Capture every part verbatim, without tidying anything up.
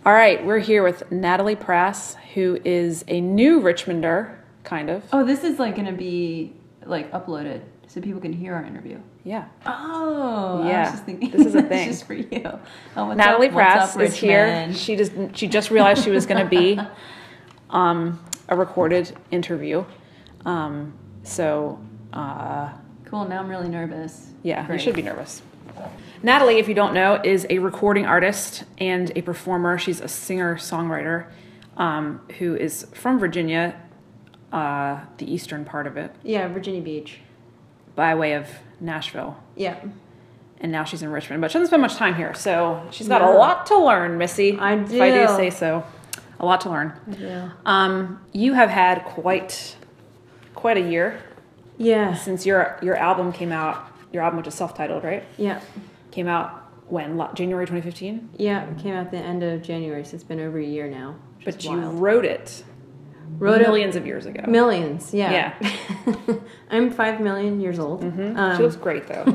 All right, we're here with Natalie Prass, who is a new Richmonder, kind of. Oh, this is like going to be like uploaded so people can hear our interview. Yeah. Oh, yeah. I was just thinking this is a thing. Just for you. Oh, what's Natalie up? Prass What's up, is here. Richmond? She just she just realized she was going to be um, a recorded interview. Um, so. Uh, cool. Now I'm really nervous. Yeah, Great. You should be nervous. Natalie, if you don't know, is a recording artist and a performer. She's a singer-songwriter um, who is from Virginia, uh, the eastern part of it. Yeah, Virginia Beach. By way of Nashville. Yeah. And now she's in Richmond, but she doesn't spend much time here, so she's got no. a lot to learn, Missy. I do. If I do say so. A lot to learn. I do. Um, you have had quite, quite a year. Yeah. Since your your album came out. Your album, which is self-titled, right? Yeah. Came out when? January twenty fifteen? Yeah, it came out the end of January, so it's been over a year now. But you wild. wrote it wrote millions it, of years ago. Millions, yeah. Yeah. I'm five million years old. Mm-hmm. Um, she looks great, though.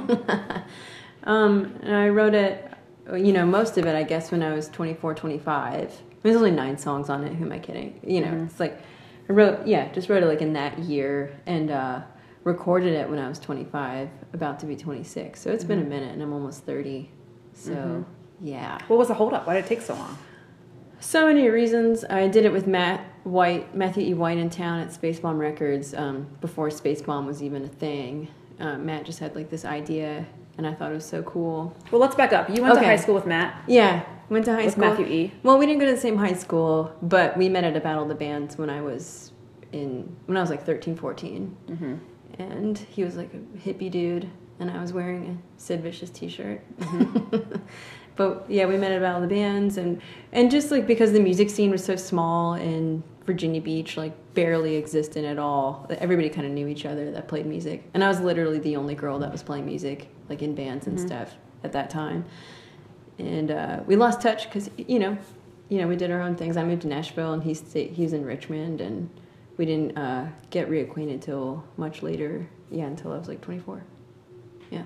um, and I wrote it, you know, most of it, I guess, when I was twenty-four, twenty-five. There's only nine songs on it. Who am I kidding? You know, mm-hmm. It's like, I wrote, yeah, just wrote it like in that year. And, uh, recorded it when I was twenty-five, about to be twenty-six. So it's mm-hmm. been a minute, and I'm almost thirty. So, mm-hmm. yeah. What was the holdup? Why did it take so long? So many reasons. I did it with Matt White, Matthew E. White in town at Space Bomb Records um, before Space Bomb was even a thing. Uh, Matt just had like this idea, and I thought it was so cool. Well, let's back up. You went okay. to high school with Matt? Yeah, went to high with school. With Matthew E. Well, we didn't go to the same high school, but we met at a Battle of the Bands when I was in when I was like thirteen, fourteen. Mm-hmm. And he was like a hippie dude, and I was wearing a Sid Vicious t-shirt. Mm-hmm. But yeah, we met at Battle of the Bands, and, and just like because the music scene was so small in Virginia Beach, like barely existed at all. Everybody kind of knew each other that played music. And I was literally the only girl that was playing music, like in bands and mm-hmm. stuff at that time. And uh, we lost touch because, you know, you know, we did our own things. I moved to Nashville, and he's, he's in Richmond, and we didn't uh, get reacquainted till much later. Yeah, until I was like twenty-four. Yeah.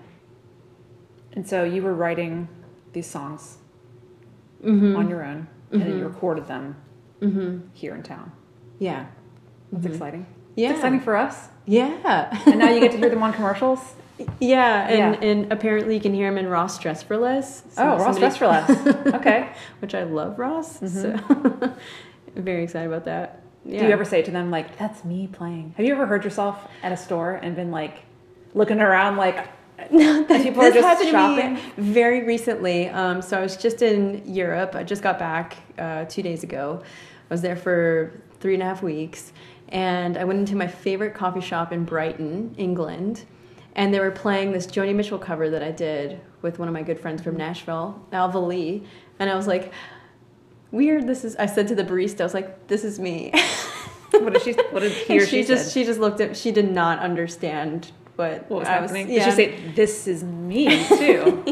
And so you were writing these songs mm-hmm. on your own, mm-hmm. and then you recorded them mm-hmm. here in town. Yeah. That's mm-hmm. exciting. Yeah. It's exciting for us. Yeah. And now you get to hear them on commercials? Yeah, and, yeah. and apparently you can hear them in Ross Dress for Less. So oh, Ross Dress for Less. Okay. Which I love Ross. Mm-hmm. So I'm very excited about that. Yeah. Do you ever say to them, like, that's me playing? Have you ever heard yourself at a store and been, like, looking around, like, no, that, people this are just happened shopping? To me very recently. Um, so I was just in Europe. I just got back uh, two days ago. I was there for three and a half weeks. And I went into my favorite coffee shop in Brighton, England. And they were playing this Joni Mitchell cover that I did with one of my good friends from Nashville, Alva Lee. And I was like... Weird. This is. I said to the barista, I was like, "This is me." What did she? What did he or she, she just? said? She just looked at. She did not understand what, what was I happening. Was, yeah. Did she say, "This is me too"?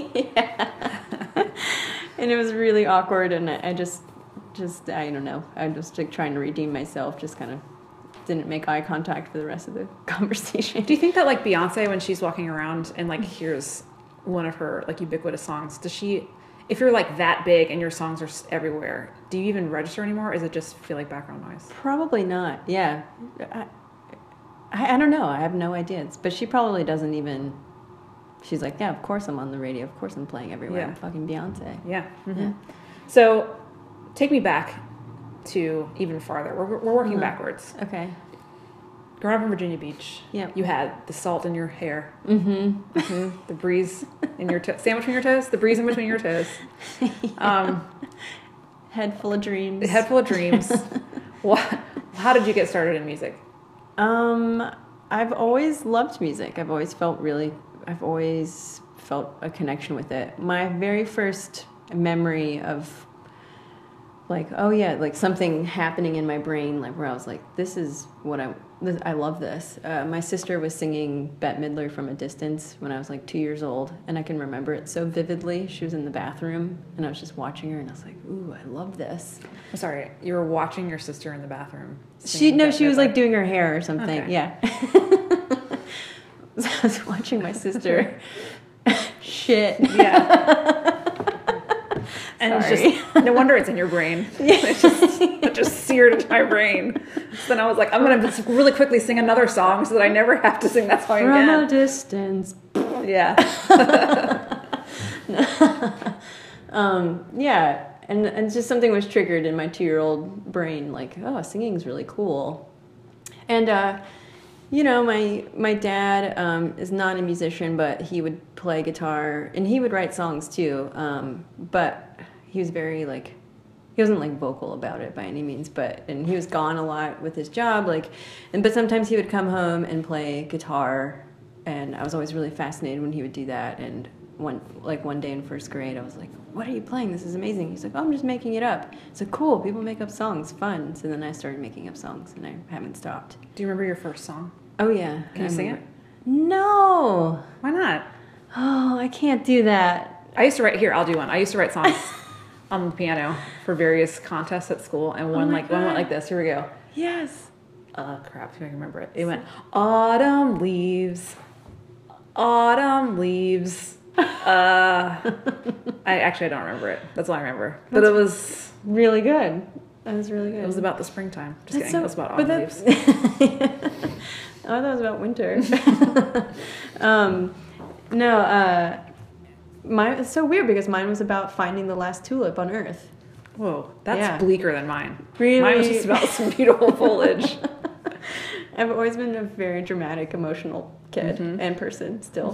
Yeah. And it was really awkward, and I just, just I don't know. I was like trying to redeem myself. Just kind of didn't make eye contact for the rest of the conversation. Do you think that like Beyonce, when she's walking around and like hears one of her like ubiquitous songs, does she? If you're like that big and your songs are everywhere, do you even register anymore, or is it just feel like background noise? Probably not. Yeah, I, I, I don't know. I have no idea. It's, but she probably doesn't even. She's like, yeah, of course I'm on the radio. Of course I'm playing everywhere. Yeah. I'm fucking Beyonce. Yeah. Mm-hmm. Yeah. So, take me back to even farther. We're we're working mm-hmm. backwards. Okay. Growing up in Virginia Beach, yeah, you had the salt in your hair, mm-hmm. Mm-hmm. the breeze in your toes, sandwich between your toes, the breeze in between your toes, yeah. um, head full of dreams, head full of dreams. What? How did you get started in music? Um, I've always loved music. I've always felt really, I've always felt a connection with it. My very first memory of like, oh yeah, like something happening in my brain, like where I was like, this is what I, this, I love this. Uh, my sister was singing Bette Midler from a distance when I was like two years old, and I can remember it so vividly. She was in the bathroom, and I was just watching her, and I was like, ooh, I love this. I'm sorry, you were watching your sister in the bathroom? She no, Bette she was Midler. like doing her hair or something. Okay. Yeah. So I was watching my sister. Shit. Yeah. And it's Sorry. just, no wonder it's in your brain. It's just, it just seared into my brain. So then I was like, I'm going to really quickly sing another song so that I never have to sing that song From again. a distance. Yeah. um, yeah. And, and just something was triggered in my two-year-old brain, like, oh, singing's really cool. And, uh, you know, my my dad um, is not a musician, but he would play guitar, and he would write songs too. Um, but he was very, like, he wasn't, like, vocal about it by any means, but, and he was gone a lot with his job, like, and but sometimes he would come home and play guitar, and I was always really fascinated when he would do that. And one, like, one day in first grade, I was like, what are you playing? This is amazing. He's like, oh, I'm just making it up. It's like, cool, people make up songs, fun. So then I started making up songs, and I haven't stopped. Do you remember your first song? Oh, yeah. Can you sing it? No. Why not? Oh, I can't do that. I used to write, here, I'll do one. I used to write songs on the piano for various contests at school, and one, my like, one went God. like this. Here we go. Yes. Uh, crap, if I can remember it. It went, autumn leaves, autumn leaves. Uh, I actually I don't remember it. That's all I remember. But it was Really good. That was really good. it was about the springtime. Just That's kidding. so- it was about but autumn that's- leaves. Oh, I thought it was about winter. um, no, uh, mine, it's so weird because mine was about finding the last tulip on Earth. Whoa, that's Yeah. bleaker than mine. Really? Mine was just about some beautiful foliage. I've always been a very dramatic, emotional kid Mhm. and person still.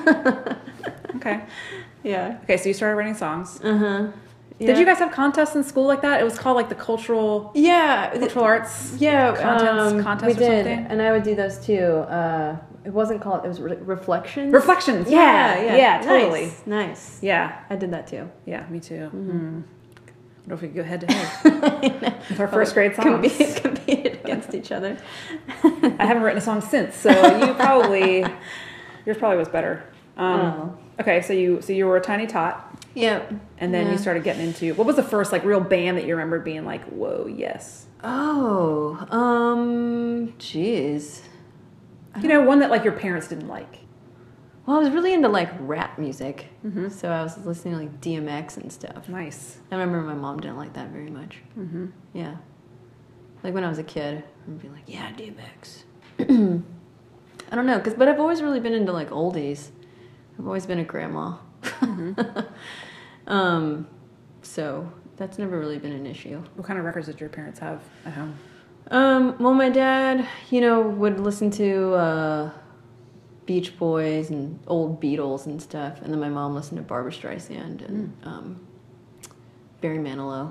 Okay. Yeah. Okay, so you started writing songs. Uh-huh. Did you guys have contests in school like that? It was called like the cultural Yeah. cultural arts. Yeah, Contents- um, contest we or did, something? and I would do those too. Uh, it wasn't called. It was re- reflections. Reflections. Yeah, yeah, totally. Nice. nice. Yeah, I did that too. yeah, me too. Mm. I don't know if we could go head to head with our first grade songs. Compete, competed against each other. I haven't written a song since, so you probably yours probably was better. Um, Oh. Okay, so you so you were a tiny tot, Yep. and then Yeah. you started getting into what was the first like real band that you remember being like, whoa, yes. Oh, um, jeez. You know, one that like your parents didn't like. Well, I was really into like rap music, Mm-hmm. so I was listening to like D M X and stuff. Nice. I remember my mom didn't like that very much. Mm-hmm. Yeah. Like when I was a kid, I'd be like, yeah, D M X. I don't know, cause but I've always really been into like oldies. I've always been a grandma. Mm-hmm. um, so that's never really been an issue. What kind of records did your parents have at home? Um, well, my dad, you know, would listen to uh, Beach Boys and old Beatles and stuff, and then my mom listened to Barbra Streisand and um, Barry Manilow.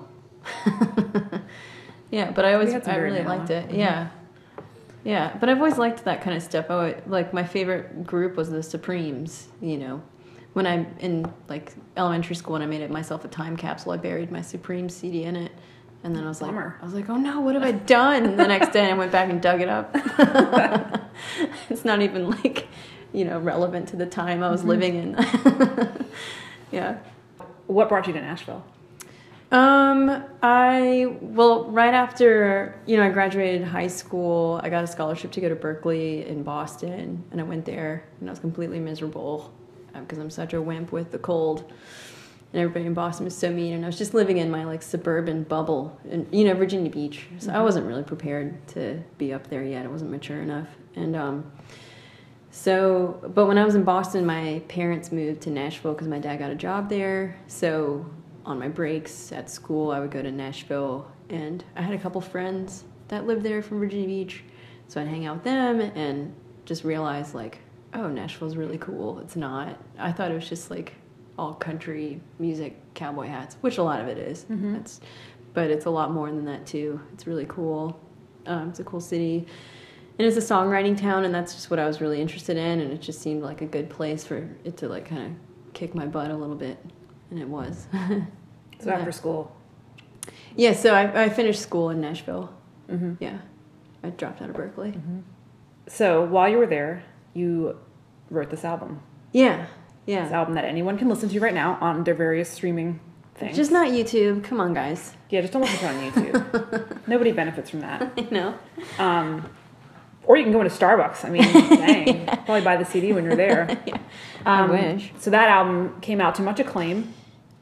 Yeah, but I always, We had some I Barry really Manilow. liked it. Mhm. Yeah, yeah, but I've always liked that kind of stuff. I would, like my favorite group was the Supremes. You know, when I'm in like elementary school and I made it myself a time capsule, I buried my Supreme C D in it. And then I was like, Bummer. I was like, oh no, what have I done? The next day I went back and dug it up. It's not even like, you know, relevant to the time I was Mm-hmm. living in. Yeah. What brought you to Nashville? Um, I, well, right after, you know, I graduated high school, I got a scholarship to go to Berkeley in Boston, and I went there, and I was completely miserable because I'm such a wimp with the cold. And everybody in Boston was so mean, and I was just living in my like suburban bubble, and you know, Virginia Beach. So I wasn't really prepared to be up there yet. I wasn't mature enough, and um, so. But when I was in Boston, my parents moved to Nashville because my dad got a job there. So on my breaks at school, I would go to Nashville, and I had a couple friends that lived there from Virginia Beach, so I'd hang out with them and just realize like, oh, Nashville's really cool. It's not. I thought it was just like all country music, cowboy hats, which a lot of it is. Mm-hmm. That's, but it's a lot more than that too. It's really cool. Um, it's a cool city, and it's a songwriting town, and that's just what I was really interested in. And it just seemed like a good place for it to like kind of kick my butt a little bit, and it was. So Yeah. after school. Yeah, so I, I finished school in Nashville. Mm-hmm. Yeah, I dropped out of Berkeley. Mm-hmm. So while you were there, you wrote this album. Yeah, This yeah. album that anyone can listen to right now on their various streaming things. Just not YouTube. Come on, guys. Yeah, just don't listen to it on YouTube. Nobody benefits from that. I know. Um, or you can go into Starbucks. I mean, dang. Yeah. Probably buy the C D when you're there. Yeah. Um, I wish. So that album came out to much acclaim.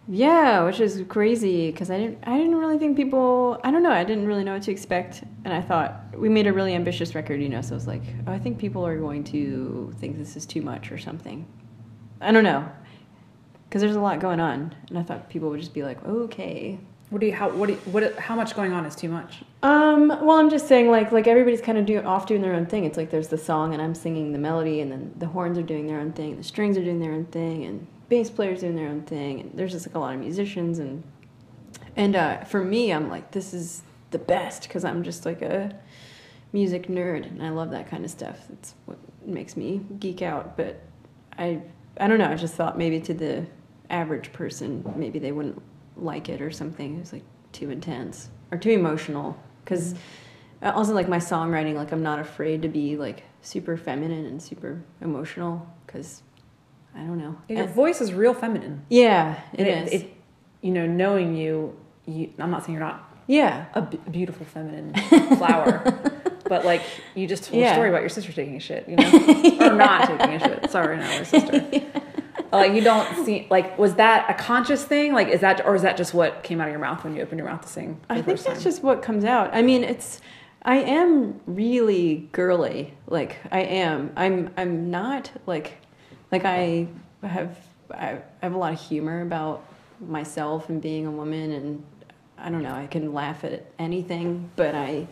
Yeah, which is crazy because I didn't I didn't really think people I don't know, I didn't really know what to expect, and I thought we made a really ambitious record, you know, so I was like, oh, I think people are going to think this is too much or something. I don't know. Because there's a lot going on, and I thought people would just be like, okay. What do you how what do you, what how much going on is too much? Um, well, I'm just saying, like, like everybody's kind of doing off doing their own thing. It's like there's the song, and I'm singing the melody, and then the horns are doing their own thing, the strings are doing their own thing, and bass players doing their own thing, and there's just like a lot of musicians, and and uh, for me, I'm like, this is the best because I'm just like a music nerd, and I love that kind of stuff. That's what makes me geek out. But I I don't know. I just thought maybe to the average person, maybe they wouldn't like it or something. It was like too intense or too emotional. Because mm-hmm. also like my songwriting, like I'm not afraid to be like super feminine and super emotional. Because I don't know. Yeah, your and, voice is real feminine. Yeah, it, it is. It, you know, knowing you, you, I'm not saying you're not. Yeah, a b- beautiful feminine flower, but like you just told yeah. a story about your sister taking a shit, you know, yeah. or not taking a shit. Sorry, not my sister. yeah. Like you don't see, like, was that a conscious thing? Like, is that, or is that just what came out of your mouth when you opened your mouth to sing? I think that's time? just what comes out. I mean, it's, I am really girly. Like I am. I'm. I'm not like, like I have. I have a lot of humor about myself and being a woman, and I don't know. I can laugh at anything, but I.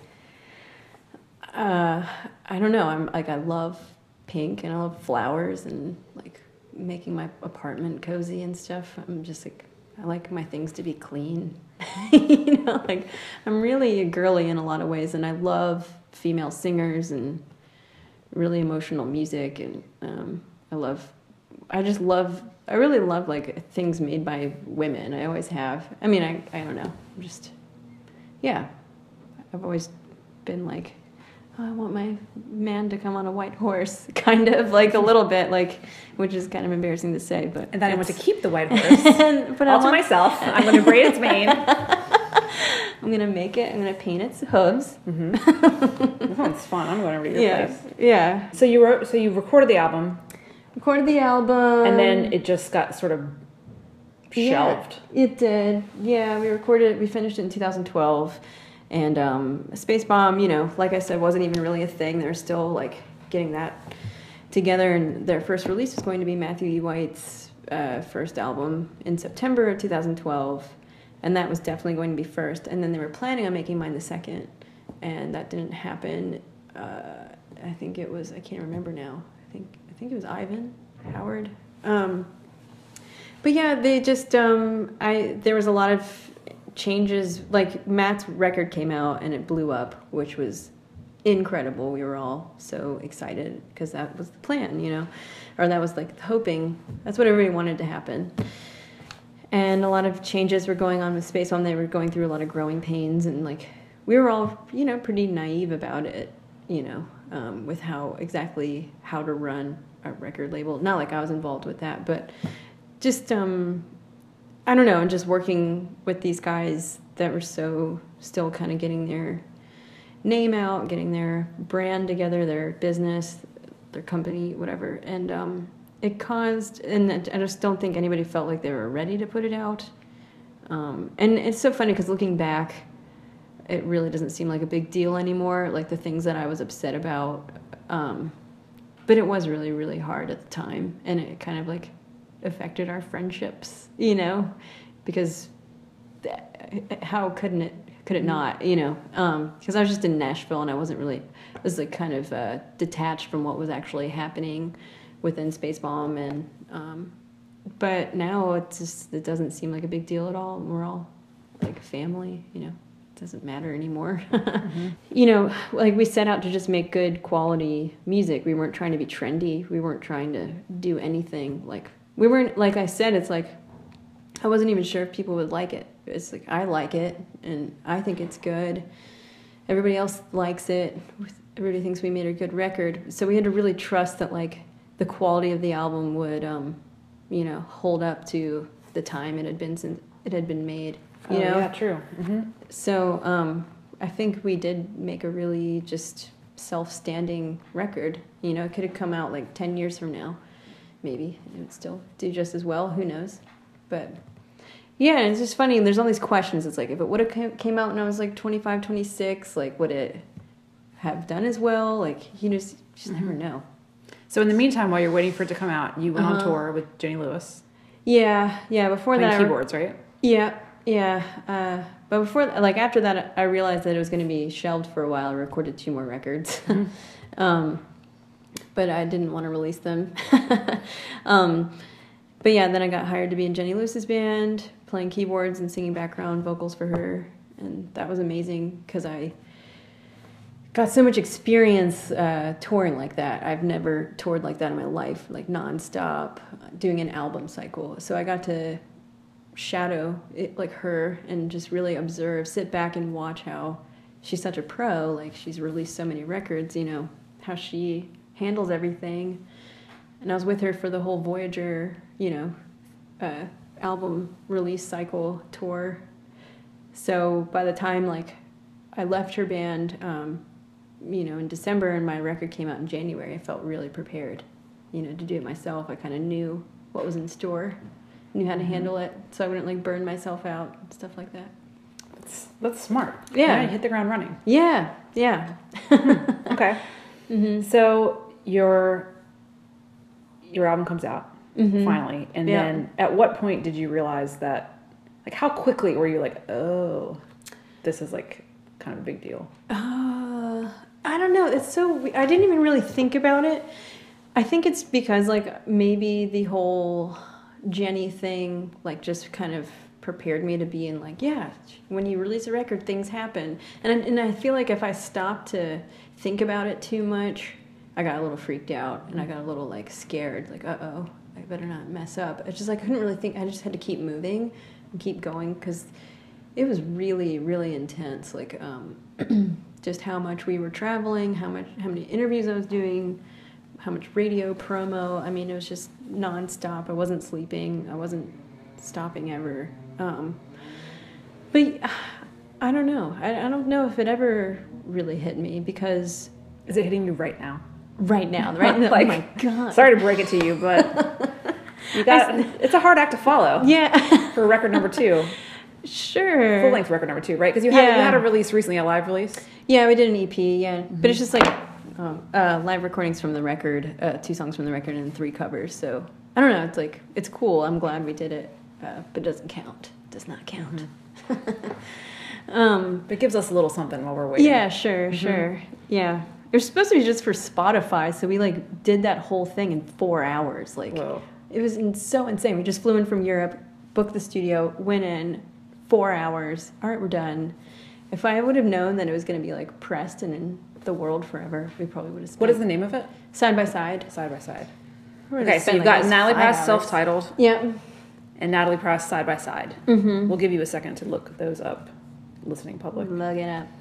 Uh, I don't know. I'm like I love pink and I love flowers and like making my apartment cozy and stuff. I'm just like I like my things to be clean. you know, like I'm really girly in a lot of ways, and I love female singers and really emotional music, and um, I love. I just love. I really love like things made by women. I always have. I mean, I I don't know. I'm just yeah. I've always been like. Oh, I want my man to come on a white horse, kind of like a little bit, like, which is kind of embarrassing to say, but and then I want to keep the white horse, and, but all I to want... myself. I'm going to braid its mane. I'm going to make it. I'm going to paint its hooves. Mm-hmm. That sounds fun. I'm going to read your yeah. place. Yeah. So you wrote. So you recorded the album. Recorded the album, and then it just got sort of shelved. Yeah, it did. Yeah, we recorded it. We finished it in two thousand twelve. And um, Space Bomb, you know, like I said, wasn't even really a thing. They're still like getting that together. And their first release was going to be Matthew E. White's uh, first album in September of two thousand twelve. And that was definitely going to be first. And then they were planning on making mine the second. And that didn't happen. Uh, I think it was, I can't remember now. I think I think it was Ivan Howard. Um, but yeah, they just, um, I there was a lot of changes. Like Matt's record came out and it blew up, which was incredible. We were all so excited because that was the plan, you know, or that was like hoping. That's what everybody wanted to happen. And a lot of changes were going on with Space Bomb. They were going through a lot of growing pains, and like we were all, you know, pretty naive about it, you know, um, with how exactly how to run a record label. Not like I was involved with that, but just um, I don't know, and just working with these guys that were so still kind of getting their name out, getting their brand together, their business, their company, whatever. And um, it caused, and I just don't think anybody felt like they were ready to put it out. Um, and it's so funny because looking back, it really doesn't seem like a big deal anymore, like the things that I was upset about. Um, but it was really, really hard at the time, and it kind of like affected our friendships, you know, because th- how couldn't it, could it not, you know, um, because I was just in Nashville and I wasn't really, I was like kind of uh, detached from what was actually happening within Space Bomb, and um, but now it's just, it doesn't seem like a big deal at all. We're all like family, you know. Doesn't matter anymore. mm-hmm. You know, like we set out to just make good quality music. We weren't trying to be trendy. We weren't trying to do anything like, we weren't, like I said, it's like, I wasn't even sure if people would like it. It's like, I like it, and I think it's good. Everybody else likes it. Everybody thinks we made a good record. So we had to really trust that, like, the quality of the album would, um, you know, hold up to the time it had been since it had been made. You oh, know? Yeah, true. Mm-hmm. So um, I think we did make a really just self-standing record. You know, it could have come out like ten years from now. Maybe it would still do just as well. Who knows? But Yeah, and it's just funny. There's all these questions. It's like, if it would have came out when I was like twenty-five, twenty-six, like, would it have done as well? Like, you just, just mm-hmm. never know. So in the meantime, while you're waiting for it to come out, you went uh-huh. on tour with Jenny Lewis. Yeah, yeah. Before Playing that, keyboards, right? Yeah, yeah. Uh, but before, like after that, I realized that it was going to be shelved for a while. I recorded two more records, mm-hmm. um, but I didn't want to release them. um, but yeah, then I got hired to be in Jenny Lewis's band, playing keyboards and singing background vocals for her, and that was amazing because I got so much experience uh, touring like that. I've never toured like that in my life, like nonstop, doing an album cycle. So I got to shadow it like her and just really observe, sit back and watch how she's such a pro. Like, she's released so many records, you know, how she handles everything. And I was with her for the whole Voyager, you know, uh, album release cycle tour. So by the time, like, I left her band, um, you know, in December and my record came out in January, I felt really prepared, you know, to do it myself. I kind of knew what was in store, knew how to handle it, so I wouldn't, like, burn myself out and stuff like that. That's, that's smart. Yeah. You hit the ground running. Yeah, yeah. Okay. Mm-hmm. So your your album comes out, mm-hmm. finally, and yeah. then at what point did you realize that, like, how quickly were you like, oh, this is, like, kind of a big deal? Uh, I don't know. It's so, I didn't even really think about it. I think it's because, like, maybe the whole Jenny thing, like, just kind of prepared me to be in, like, yeah, when you release a record, things happen. And, and I feel like if I stopped to think about it too much, I got a little freaked out and I got a little, like, scared, like, uh-oh, I better not mess up. It's just, like, I couldn't really think. I just had to keep moving and keep going because it was really, really intense. Like, um, just how much we were traveling, how much, how many interviews I was doing, how much radio promo. I mean, it was just nonstop. I wasn't sleeping. I wasn't stopping ever. Um, but I don't know. I, I don't know if it ever really hit me because... Is it hitting you right now? Right now. Right now. Like, oh my God. Sorry to break it to you, but you got. It's a hard act to follow. Yeah. For record number two. Sure. Full length record number two, right? Because you had yeah. you had a release recently, a live release. Yeah, we did an E P. Yeah, mm-hmm. But it's just like um, uh, live recordings from the record, uh, two songs from the record, and three covers. So I don't know. It's like it's cool. I'm glad we did it, uh, but it doesn't count. It does not count. Mm-hmm. um, but it gives us a little something while we're waiting. Yeah, sure, mm-hmm. sure. Yeah. It was supposed to be just for Spotify, so we, like, did that whole thing in four hours. Like, whoa. It was in, so insane. We just flew in from Europe, booked the studio, went in, four hours. All right, we're done. If I would have known that it was going to be, like, pressed and in the world forever, we probably would have spent... What is the name of it? Side by Side. Side by Side. Okay, so you've like got Natalie Press self-titled. Yeah. And Natalie Press Side by Side. Mm-hmm. We'll give you a second to look those up, listening public. Look it up.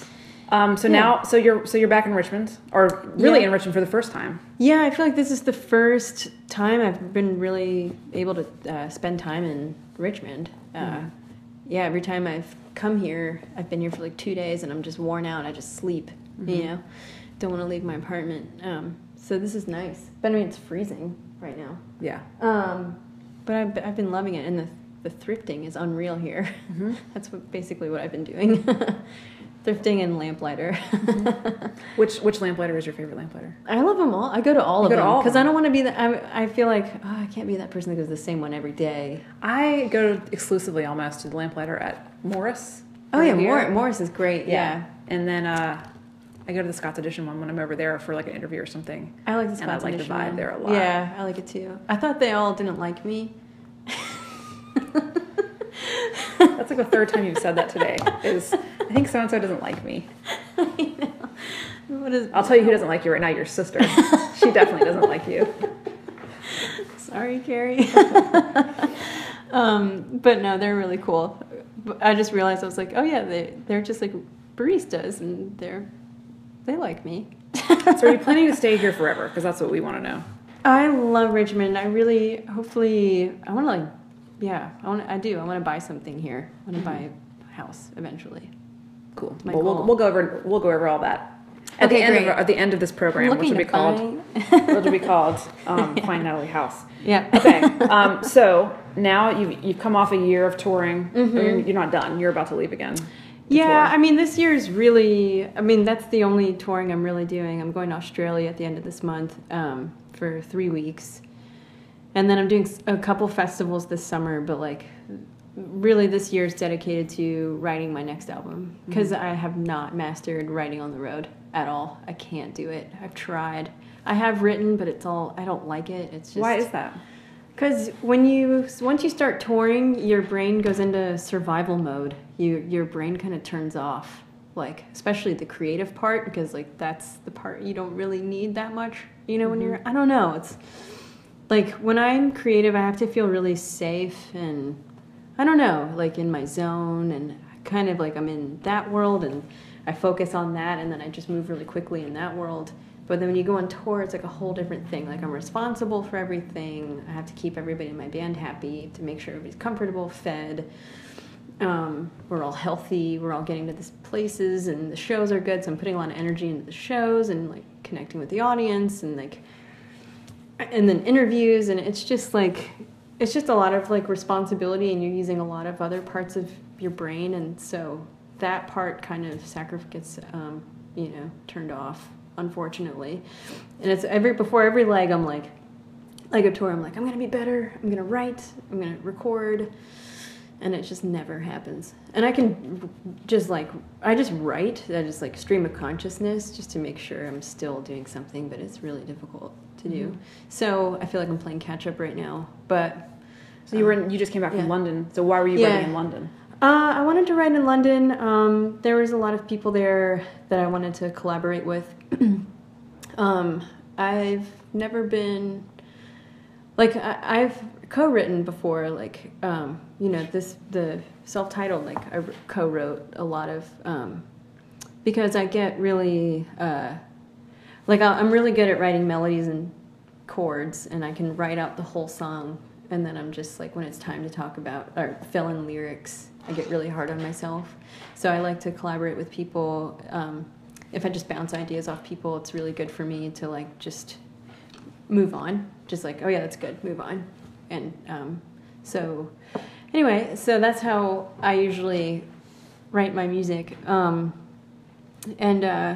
Um, so yeah. now, so you're so you're back in Richmond, or really yeah. in Richmond for the first time. Yeah, I feel like this is the first time I've been really able to uh, spend time in Richmond. Uh, mm-hmm. Yeah, every time I've come here, I've been here for like two days, and I'm just worn out. I just sleep, mm-hmm. you know. Don't want to leave my apartment. Um, so this is nice. But I mean, it's freezing right now. Yeah. Um, but I've I've been loving it, and the the thrifting is unreal here. Mm-hmm. That's what basically what I've been doing. Thrifting and lamplighter. Mm-hmm. Which which lamplighter is your favorite lamplighter? I love them all. I go to all you of them because I don't want to be that. I, I feel like oh, I can't be that person that goes to the same one every day. I go exclusively almost to the lamplighter at Morris. Oh yeah, Mor- Morris is great. Yeah, yeah. And then uh, I go to the Scott's Edition one when I'm over there for like an interview or something. I like the Scott's Edition. And I like the vibe there a lot. Yeah, I like it too. I thought they all didn't like me. That's like the third time you've said that today. Is I think so and so doesn't like me. I know. What is? I'll tell you who doesn't like you right now. Your sister. She definitely doesn't like you. Sorry, Carrie. um, but no, they're really cool. I just realized I was like, oh yeah, they they're just like baristas, and they're they like me. So are you planning to stay here forever? Because that's what we want to know. I love Richmond. I really, hopefully, I want to like. Yeah, I want. I do. I want to buy something here. I want to mm-hmm. buy a house eventually. Cool. Well, we'll we'll go over we'll go over all that at okay, the end great. of at the end of this program, which will be called which will be called um, Find Natalie House. Yeah. Okay. Um, so now you've, you've come off a year of touring. Mhm. You're, you're not done. You're about to leave again. to Yeah, tour. I mean, this year's really, I mean, that's the only touring I'm really doing. I'm going to Australia at the end of this month um, for three weeks. And then I'm doing s- a couple festivals this summer, but like really this year's dedicated to writing my next album because I have not mastered writing on the road at all. I can't do it. I've tried. I have written, but it's all, I don't like it. It's just. Why is that? Because when you once you start touring, your brain goes into survival mode. You your brain kind of turns off, like especially the creative part, because like that's the part you don't really need that much. You know, when you're I don't know. It's like when I'm creative, I have to feel really safe and I don't know, like in my zone and kind of like I'm in that world and I focus on that and then I just move really quickly in that world. But then when you go on tour, it's like a whole different thing. Like I'm responsible for everything. I have to keep everybody in my band happy, to make sure everybody's comfortable, fed. Um, we're all healthy. We're all getting to these places, and the shows are good. So I'm putting a lot of energy into the shows and like connecting with the audience, and like, and then interviews, and it's just like, it's just a lot of like responsibility, and you're using a lot of other parts of your brain, and so that part kind of sacrifice gets, um, you know, turned off. Unfortunately, and it's every before every leg I'm like like a tour I'm like I'm gonna be better, I'm gonna write, I'm gonna record, and it just never happens. And I can just like I just write I just like stream of consciousness just to make sure I'm still doing something, but it's really difficult to do. Mm-hmm. So I feel like I'm playing catch up right now. But so you were in, you just came back yeah. from London, so why were you Yeah. writing in London? Uh, I wanted to write in London. Um, there was a lot of people there that I wanted to collaborate with. um, I've never been, like, I, I've co-written before, like, um, you know, this, the self-titled, like, I co-wrote a lot of, um, because I get really, uh, like, I'm really good at writing melodies and chords, and I can write out the whole song, and then I'm just, like, when it's time to talk about, or fill in lyrics, I get really hard on myself. So I like to collaborate with people. Um, if I just bounce ideas off people, it's really good for me to like just move on. Just like, oh yeah, that's good, move on. And um, so anyway, so that's how I usually write my music. Um, and uh,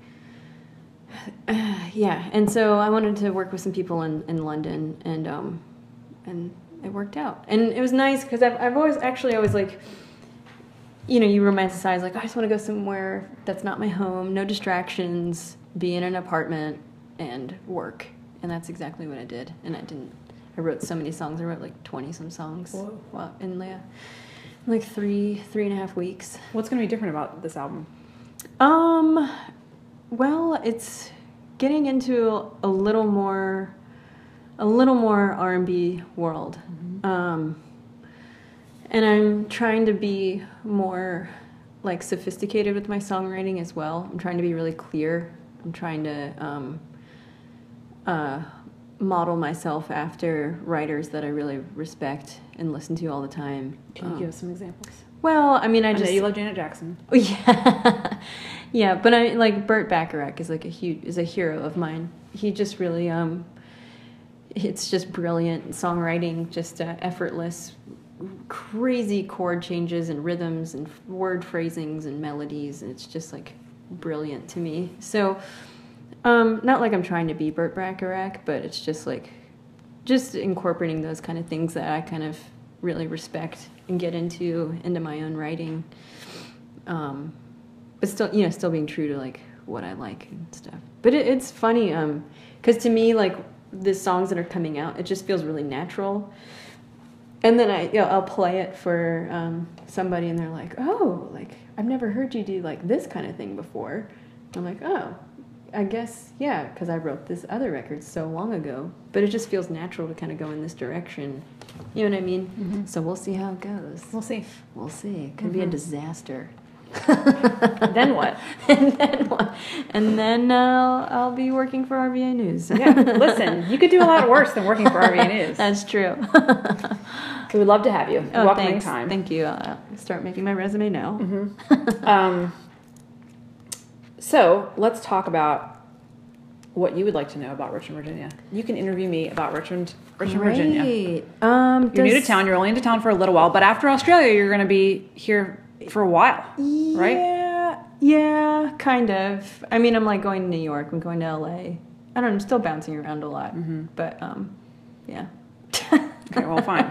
uh, yeah, and so I wanted to work with some people in, in London, and um, and it worked out. And it was nice because I've, I've always actually always like, you know, you romanticize, like, I just want to go somewhere that's not my home, no distractions, be in an apartment, and work. And that's exactly what I did. And I didn't, I wrote so many songs. I wrote like twenty-some songs. Whoa. Well, in like, like three, three and a half weeks. What's going to be different about this album? Um, well, it's getting into a little more, a little more R and B world. Mm-hmm. Um, And I'm trying to be more, like, sophisticated with my songwriting as well. I'm trying to be really clear. I'm trying to um, uh, model myself after writers that I really respect and listen to all the time. Can you um, give us some examples? Well, I mean, I I just know you love Janet Jackson. yeah, yeah. But I like Burt Bacharach is like a huge is a hero of mine. He just really um, it's just brilliant songwriting, just uh, effortless. Crazy chord changes and rhythms and word phrasings and melodies, and it's just like brilliant to me. So um not like I'm trying to be Burt Bacharach, but it's just like just incorporating those kind of things that I kind of really respect and get into into my own writing, um but still, you know, still being true to like what I like and stuff. But it, it's funny um because to me, like, the songs that are coming out, it just feels really natural. And then I, you know, I'll play it for um, somebody, and they're like, "Oh, like I've never heard you do like this kind of thing before." I'm like, "Oh, I guess yeah, because I wrote this other record so long ago." But it just feels natural to kind of go in this direction. You know what I mean? Mm-hmm. So we'll see how it goes. We'll see. We'll see. It could Mm-hmm. be a disaster. Then what? and then what? And then uh, I'll be working for R V A News. Yeah, listen, you could do a lot worse than working for R V A News. That's true. We would love to have you. Oh, Welcome thanks. anytime. Thank you. I'll start making my resume now. Mm-hmm. um, so let's talk about what you would like to know about Richmond, Virginia. You can interview me about Richmond, Richmond, Great. Virginia. Um, You're new to does- town. You're only into town for a little while, but after Australia, you're going to be here for a while, right? Yeah, yeah, kind of. I mean, I'm like going to New York. I'm going to L A. I don't know. I'm still bouncing around a lot, Mm-hmm. but um, yeah. Okay, well, fine.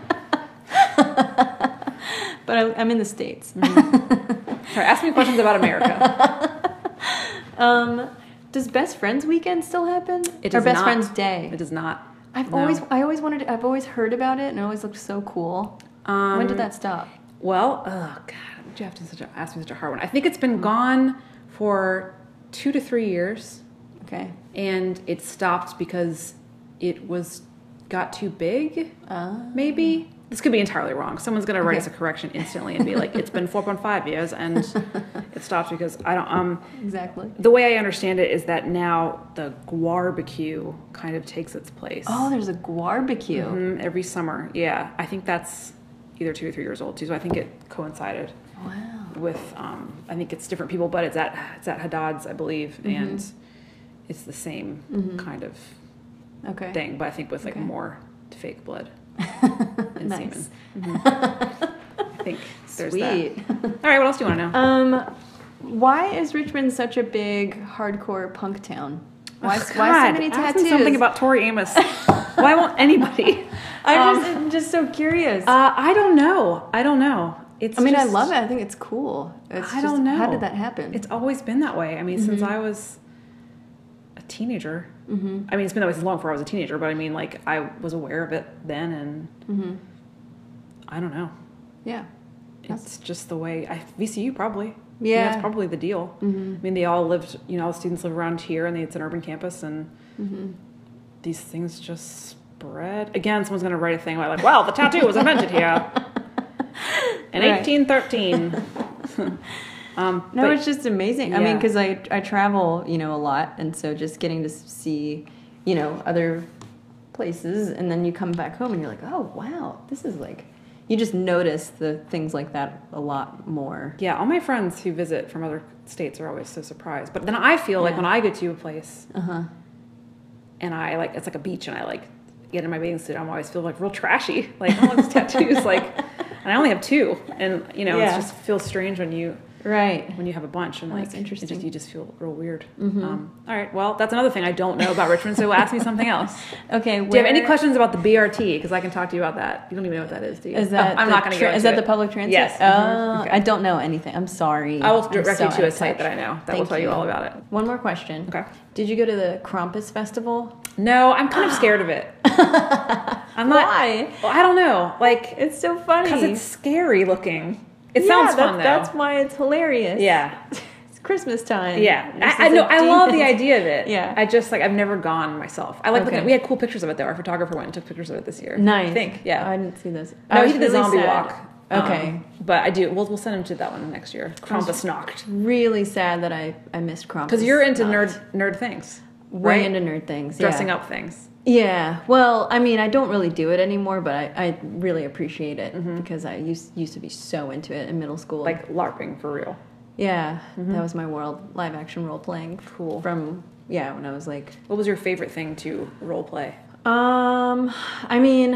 But I, I'm in the States. Mm-hmm. Sorry, ask me questions about America. um, does Best Friends Weekend still happen? It or does Best not. Friends Day? It does not. I've No. always, I always wanted, I've always heard about it, and it always looked so cool. Um, When did that stop? Well, oh God, you have to such a, ask me such a hard one. I think it's been gone for two to three years, Okay. and it stopped because it was got too big. Uh, Maybe this could be entirely wrong. Someone's gonna write Okay. us a correction instantly and be like, "It's been four point five years," and it stopped because I don't. Um, exactly. the way I understand it is that now the Guarbecue kind of takes its place. Oh, there's a Guarbecue. Mhm, every summer. Yeah, I think that's either two or three years old too. So I think it coincided Wow. with. Um, I think it's different people, but it's at it's at Haddad's, I believe, Mhm. and it's the same Mhm. kind of Okay. thing, but I think with like Okay. more fake blood and Nice. semen. Mhm. I think there's Sweet. that. All right, what else do you want to know? Um, why is Richmond such a big hardcore punk town? Why, Oh, why God, so many ask me tattoos? something about Tori Amos. Why won't anybody? I Um, just, I'm just so curious. Uh, I don't know. I don't know. It's. I mean, just, I love it. I think it's cool. It's I just, don't know. How did that happen? It's always been that way. I mean, since Mhm. I was a teenager. Mm-hmm. I mean, it's been that way since long before I was a teenager, but I mean, like, I was aware of it then, and Mm-hmm. I don't know. Yeah. It's just the way. I, V C U probably. I mean, Yeah. that's probably the deal. Mm-hmm. I mean, they all lived, you know, all the students live around here, and they, it's an urban campus, and Mm-hmm. these things just spread. Again, someone's going to write a thing like, well, the tattoo was invented here in Right. eighteen thirteen. um, No, but- it's just amazing. I mean, Yeah. because I I travel, you know, a lot, and so just getting to see, you know, other places, and then you come back home and you're like, oh wow, this is like, you just notice the things like that a lot more. yeah, all my friends who visit from other states are always so surprised. But then I feel like Yeah. when I get to a place Uh huh. and I like, it's like a beach, and I like get in my bathing suit, I'm always feel like real trashy. Like, oh, these tattoos, like, and I only have two, and you know, Yeah. it just feels strange when you Right. when you have a bunch, and Well, like, that's it interesting. just, you just feel real weird. Mhm. Um, all right, well, that's another thing I don't know about Richmond, so ask me something else. Okay. Do you have any questions about the B R T? Because I can talk to you about that. You don't even know what that is, do you? Is that Oh, I'm the not going to tra- go Is into that the it. public transit? Yes. Oh, Mhm. Okay. I don't know anything. I'm sorry. I will I'm direct so you to out a of site touch. that I know that will Thank tell you all about it. One more question. Okay. Did you go to the Krampus Festival? No, I'm kind of scared of it. I'm not. Why? Well, I don't know. Like, It's so funny. because it's scary looking. It Yeah, sounds that's, fun though. That's why it's hilarious. Yeah. It's Christmas time. Yeah, There's I, I these, know. like, I love the demons. idea of it. Yeah. I just like I've never gone myself. I like looking Okay. at. We had cool pictures of it though. Our photographer went and took pictures of it this year. Nice. I think. Yeah. I didn't see those. no, I he was did the really zombie sad. walk. Um, Okay. but I do. We'll we'll send him to that one next year. Krampusnacht. Really sad that I, I missed Krampus. Because you're into Not. nerd nerd things, Way right? into nerd things. Dressing yeah. up things. Yeah. Well, I mean, I don't really do it anymore, but I, I really appreciate it Mhm. because I used used to be so into it in middle school. Like LARPing for real. yeah, Mhm. that was my world. Live action role playing. Cool. From yeah, when I was like, What was your favorite thing to role play? um, I mean,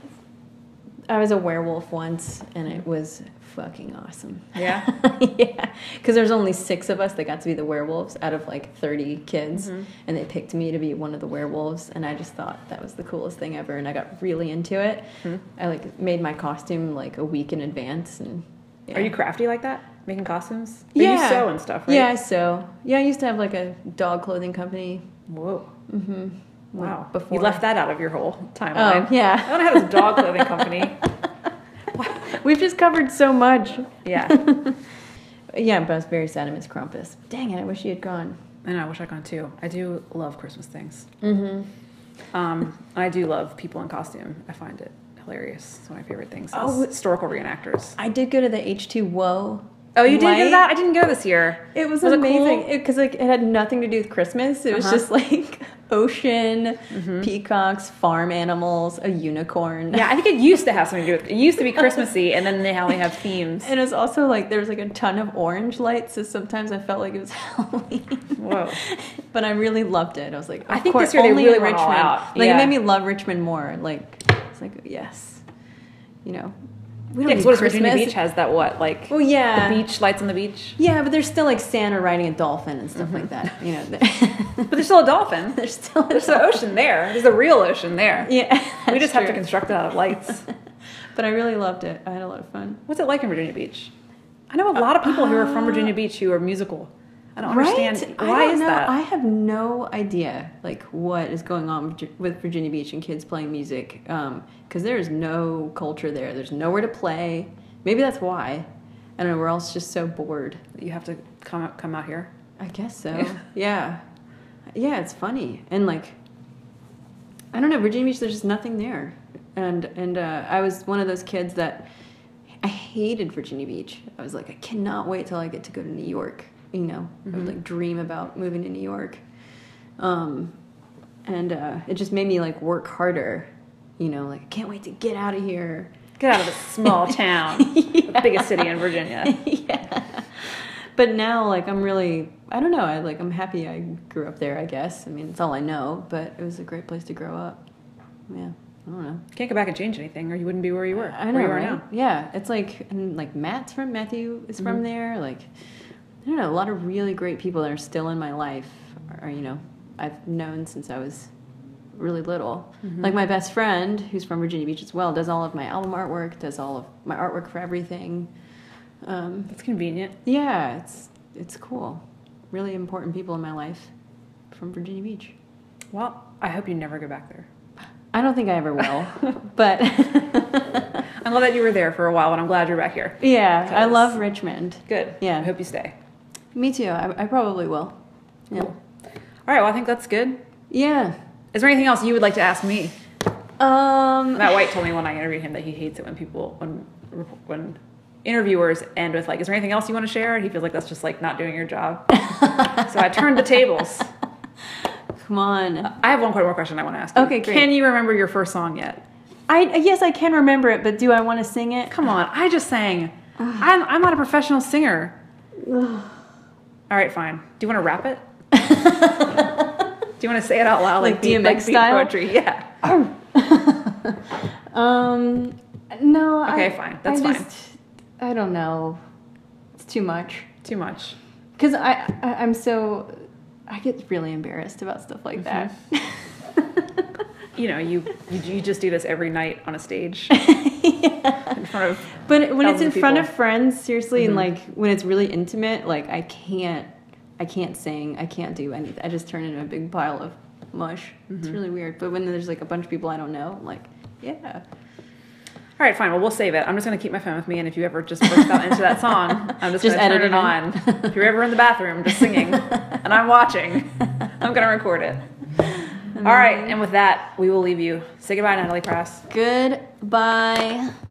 I was a werewolf once, and it was fucking awesome. Yeah. Yeah, because there's only six of us that got to be the werewolves out of like thirty kids, Mhm. and they picked me to be one of the werewolves, and I just thought that was the coolest thing ever, and I got really into it. Hmm. I like made my costume like a week in advance, and yeah. Are you crafty like that? Making costumes? Or Yeah. You sew and stuff, right? Yeah, I sew. Yeah, I used to have like a dog clothing company. Whoa. Mm-hmm. Wow. Before You left that out of your whole Oh timeline. I yeah, don't have this dog clothing company. we've just covered so much. Yeah. Yeah, but I was very sad I missed Krampus. Dang it, I wish he had gone. I know, I wish I'd gone too. I do love Christmas things. Mm-hmm. Um, I do love people in costume. I find it hilarious. It's one of my favorite things. Oh, is historical reenactors. I did go to the H two Whoa. Oh, you did go to light. that? I didn't go this year. It was, Was it amazing cool? because like it had nothing to do with Christmas. It was Uh-huh. just like ocean, peacocks, farm animals, a unicorn. Yeah, I think it used to have something to do with it. It used to be Christmassy, and then they only have themes. And it's also like there was like a ton of orange lights, so sometimes I felt like it was Halloween. Whoa. But I really loved it. I was like, of I think course, this year they only really in went all Richmond. out. Like Yeah. it made me love Richmond more. Like it's like yes, you know. We don't Yeah, 'cause need what is Christmas. Virginia Beach has that what like Well, yeah. the beach lights on the beach, Yeah, but there's still like Santa riding a dolphin and stuff like that. You know, but there's still a dolphin. there's still a There's the ocean there. There's the real ocean there. Yeah, We that's just have to true. construct it out of lights. But I really loved it. I had a lot of fun. What's it like in Virginia Beach? I know a lot of people who are from Virginia Beach who are musical. I don't understand Right? why I don't is know. that. I have no idea like what is going on with Virginia Beach and kids playing music because there is no culture there. There's nowhere to play. Maybe that's why. I don't know. We're all just so bored. You have to come out, come out here. I guess so. Yeah. Yeah. Yeah, it's funny. And like I don't know, Virginia Beach, there's just nothing there. And and uh, I was one of those kids that I hated Virginia Beach. I was like, I cannot wait till I get to go to New York. You know, I would like dream about moving to New York. Um, and uh, it just made me like work harder. You know, like I can't wait to get out of here. Get out of this small town, the biggest city in Virginia. Yeah. But now, like, I'm really, I don't know, I like, I'm happy I grew up there, I guess. I mean, it's all I know, but it was a great place to grow up. Yeah, I don't know. Can't go back and change anything, or you wouldn't be where you were. I know, where you are right? now. Yeah, it's like, and like Matt's from, Matthew is from there. Like, I don't know, a lot of really great people that are still in my life are, you know, I've known since I was really little. Like my best friend, who's from Virginia Beach as well, does all of my album artwork, does all of my artwork for everything. Um, That's convenient. yeah, it's it's cool. Really important people in my life from Virginia Beach. Well, I hope you never go back there. I don't think I ever will, but I'm glad that you were there for a while, and I'm glad you're back here. yeah, I Because- love Richmond. Good. Yeah. I hope you stay. Me too. I, I probably will. Yeah. Cool. All right. Well, I think that's good. Yeah. Is there anything else you would like to ask me? Um. Matt White told me when I interviewed him that he hates it when people when when interviewers end with like, "Is there anything else you want to share?" And he feels like that's just like not doing your job. So I turned the tables. Come on. I have one quick more question I want to ask you. Okay, great. Can you remember your first song yet? I yes, I can remember it, but do I want to sing it? Come on, I just sang. I'm I'm not a professional singer. All right, fine. Do you want to rap it? Do you want to say it out loud like, Like beat- D M X beat style? poetry? Yeah. Um. No. Okay, I, fine. That's I fine. Just, I don't know. It's too much. Too much. Because I, I I'm so I get really embarrassed about stuff like that. You know, you, you you just do this every night on a stage in front of. But when it's in Thousands of front people. of friends, seriously, and like when it's really intimate, like I can't, I can't sing, I can't do anything. I just turn into a big pile of mush. It's really weird. But when there's like a bunch of people I don't know, I'm like, yeah. All right, fine. Well, we'll save it. I'm just going to keep my phone with me, and if you ever just burst out into that song, I'm just, Just going to turn edit it it on. If you're ever in the bathroom just singing, and I'm watching, I'm going to record it. All right, and with that, we will leave you. Say goodbye, Natalie Prass. Goodbye.